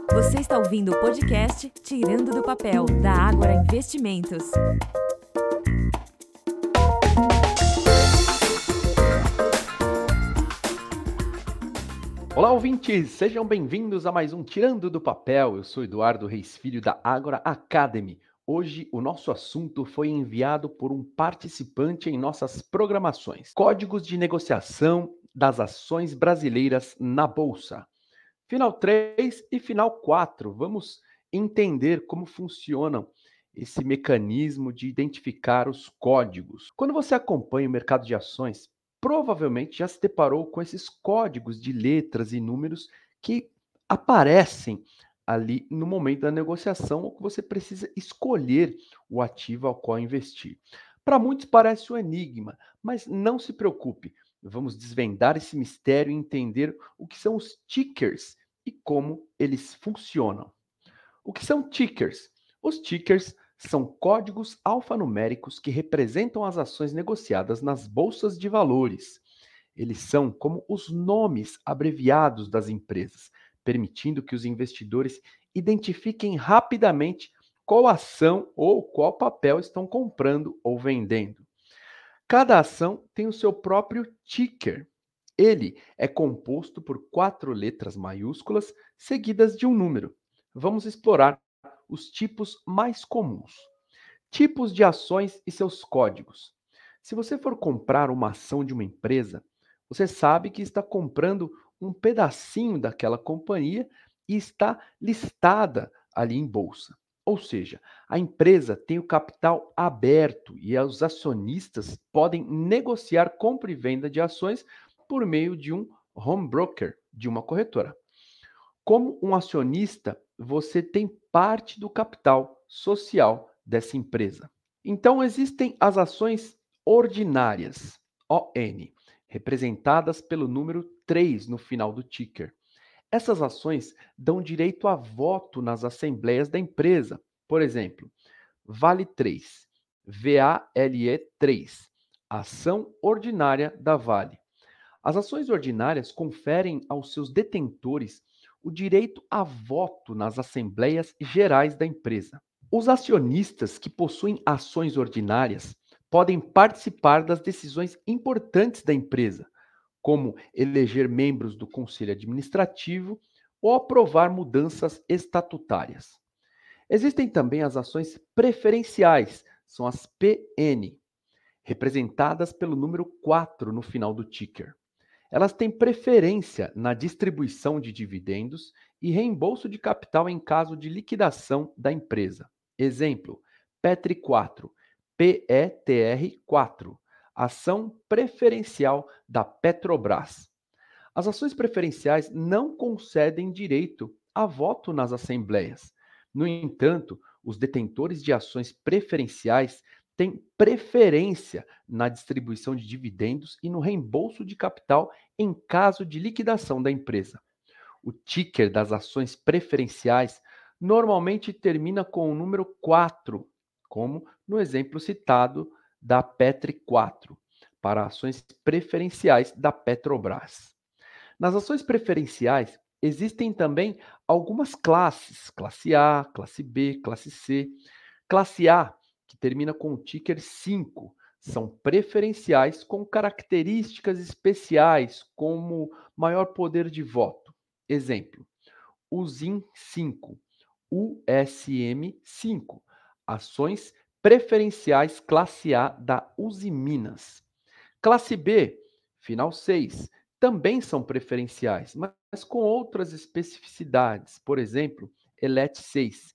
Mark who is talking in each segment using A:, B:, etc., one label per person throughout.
A: Você está ouvindo o podcast Tirando do Papel, da Ágora Investimentos.
B: Olá, ouvintes! Sejam bem-vindos a mais um Tirando do Papel. Eu sou Eduardo Reis Filho, da Ágora Academy. Hoje, o nosso assunto foi enviado por um participante em nossas programações. Códigos de negociação das ações brasileiras na Bolsa. Final 3 e final 4. Vamos entender como funcionam esse mecanismo de identificar os códigos. Quando você acompanha o mercado de ações, provavelmente já se deparou com esses códigos de letras e números que aparecem ali no momento da negociação ou que você precisa escolher o ativo ao qual investir. Para muitos parece um enigma, mas não se preocupe. Vamos desvendar esse mistério e entender o que são os tickers e como eles funcionam. O que são tickers? Os tickers são códigos alfanuméricos que representam as ações negociadas nas bolsas de valores. Eles são como os nomes abreviados das empresas, permitindo que os investidores identifiquem rapidamente qual ação ou qual papel estão comprando ou vendendo. Cada ação tem o seu próprio ticker. Ele é composto por 4 letras maiúsculas seguidas de um número. Vamos explorar os tipos mais comuns. Tipos de ações e seus códigos. Se você for comprar uma ação de uma empresa, você sabe que está comprando um pedacinho daquela companhia e está listada ali em bolsa. Ou seja, a empresa tem o capital aberto e os acionistas podem negociar compra e venda de ações por meio de um home broker, de uma corretora. Como um acionista, você tem parte do capital social dessa empresa. Então, existem as ações ordinárias, ON, representadas pelo número 3 no final do ticker. Essas ações dão direito a voto nas assembleias da empresa. Por exemplo, Vale 3, VALE 3, ação ordinária da Vale. As ações ordinárias conferem aos seus detentores o direito a voto nas assembleias gerais da empresa. Os acionistas que possuem ações ordinárias podem participar das decisões importantes da empresa, como eleger membros do conselho administrativo ou aprovar mudanças estatutárias. Existem também as ações preferenciais, são as PN, representadas pelo número 4 no final do ticker. Elas têm preferência na distribuição de dividendos e reembolso de capital em caso de liquidação da empresa. Exemplo: Petri 4, PETR 4, ação preferencial da Petrobras. As ações preferenciais não concedem direito a voto nas assembleias. No entanto, os detentores de ações preferenciais têm preferência na distribuição de dividendos e no reembolso de capital em caso de liquidação da empresa. O ticker das ações preferenciais normalmente termina com o número 4, como no exemplo citado da Petri 4, para ações preferenciais da Petrobras. Nas ações preferenciais, existem também algumas classes, classe A, classe B, classe C. Classe A, que termina com o ticker 5, são preferenciais com características especiais, como maior poder de voto. Exemplo: USIM 5, USM 5, ações preferenciais classe A da Usiminas. Classe B, final 6, também são preferenciais, mas com outras especificidades. Por exemplo, ELET 6,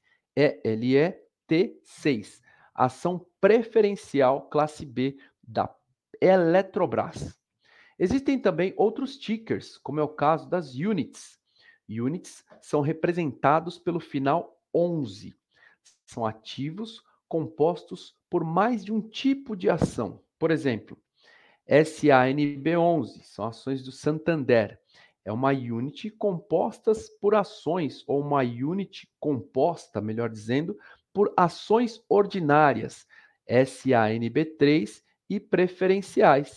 B: ELET6, ação preferencial classe B da Eletrobras. Existem também outros tickers, como é o caso das units. Units são representados pelo final 11. São ativos compostos por mais de um tipo de ação. Por exemplo, SANB11, são ações do Santander. É uma unit compostas por ações, ou uma unit composta, melhor dizendo, por ações ordinárias, SANB3, e preferenciais,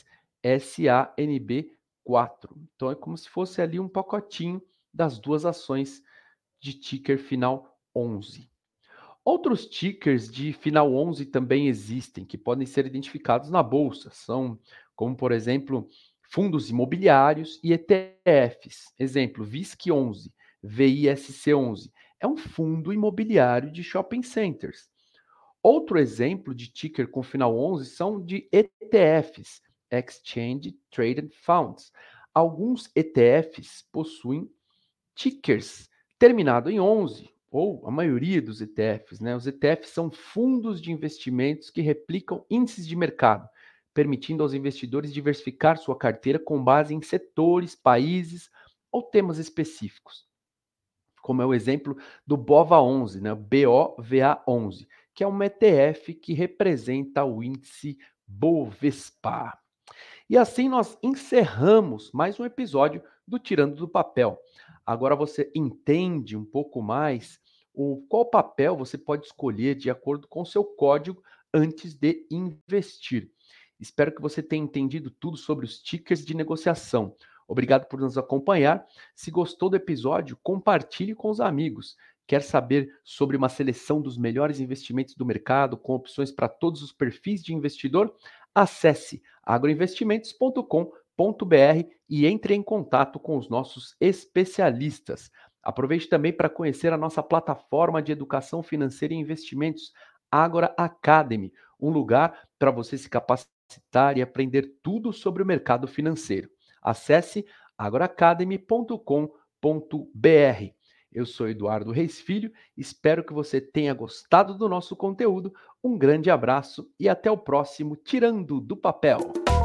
B: SANB4. Então é como se fosse ali um pacotinho das duas ações de ticker final 11. Outros tickers de final 11 também existem, que podem ser identificados na bolsa. São como, por exemplo, fundos imobiliários e ETFs. Exemplo, VISC11, VISC11. É um fundo imobiliário de shopping centers. Outro exemplo de ticker com final 11 são de ETFs, Exchange Traded Funds. Alguns ETFs possuem tickers terminado em 11, ou a maioria dos ETFs, né? Os ETFs são fundos de investimentos que replicam índices de mercado, permitindo aos investidores diversificar sua carteira com base em setores, países ou temas específicos, como é o exemplo do BOVA11, né? BOVA11, que é um ETF que representa o índice Bovespa. E assim nós encerramos mais um episódio do Tirando do Papel. Agora você entende um pouco mais qual papel você pode escolher de acordo com o seu código antes de investir. Espero que você tenha entendido tudo sobre os tickers de negociação. Obrigado por nos acompanhar. Se gostou do episódio, compartilhe com os amigos. Quer saber sobre uma seleção dos melhores investimentos do mercado com opções para todos os perfis de investidor? Acesse agroinvestimentos.com.br e entre em contato com os nossos especialistas. Aproveite também para conhecer a nossa plataforma de educação financeira e investimentos, Ágora Academy, um lugar para você se capacitar e aprender tudo sobre o mercado financeiro. Acesse agoraacademy.com.br. Eu sou Eduardo Reis Filho, espero que você tenha gostado do nosso conteúdo. Um grande abraço e até o próximo Tirando do Papel.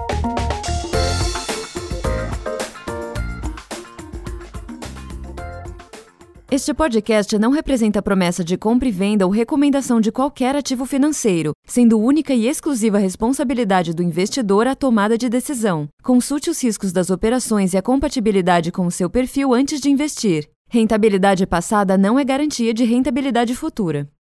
A: Este podcast não representa promessa de compra e venda ou recomendação de qualquer ativo financeiro, sendo única e exclusiva responsabilidade do investidor a tomada de decisão. Consulte os riscos das operações e a compatibilidade com o seu perfil antes de investir. Rentabilidade passada não é garantia de rentabilidade futura.